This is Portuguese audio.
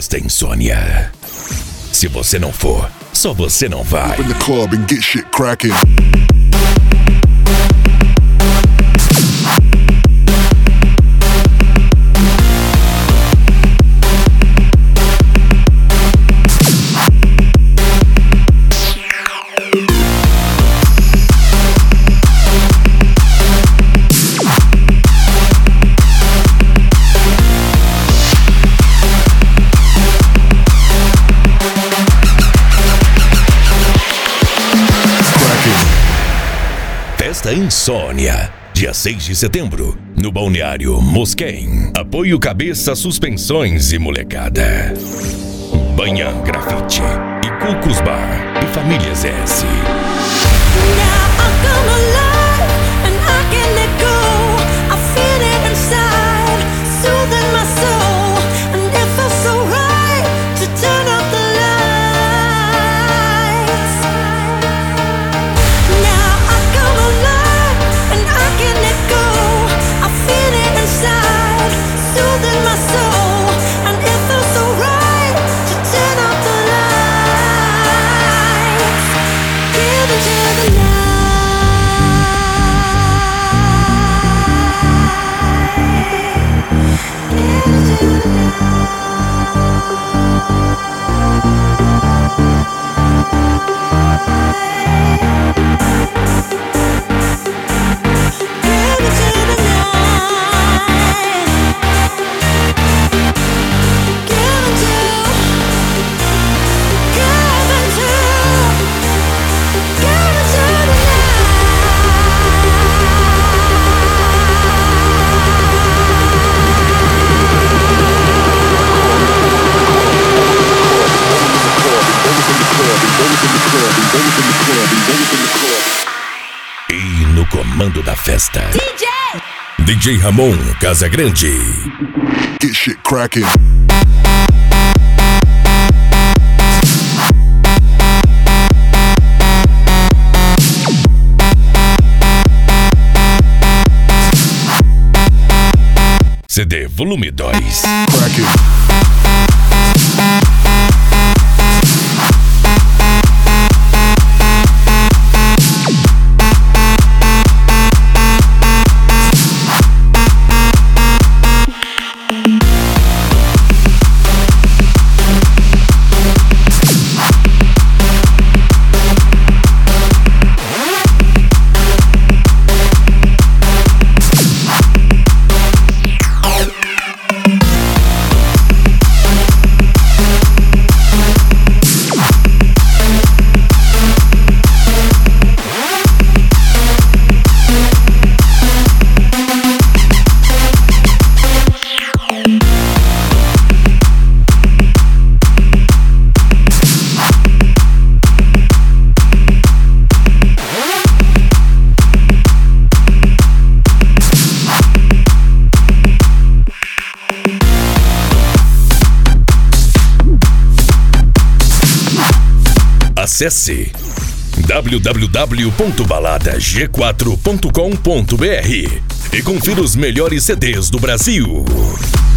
Festa Insônia. Se você não for, só você não vai. In the club and get shit cracking. Festa Insônia, dia 6 de setembro, no Balneário Mosquém. Apoio Cabeça Suspensões e Molecada. Banham Grafite e Cucos Bar e Famílias S. E no comando da festa, DJ Ramon Casagrande. Get shit cracking. CD Volume 2. Cracking. Acesse www.baladag4.com.br e confira os melhores CDs do Brasil.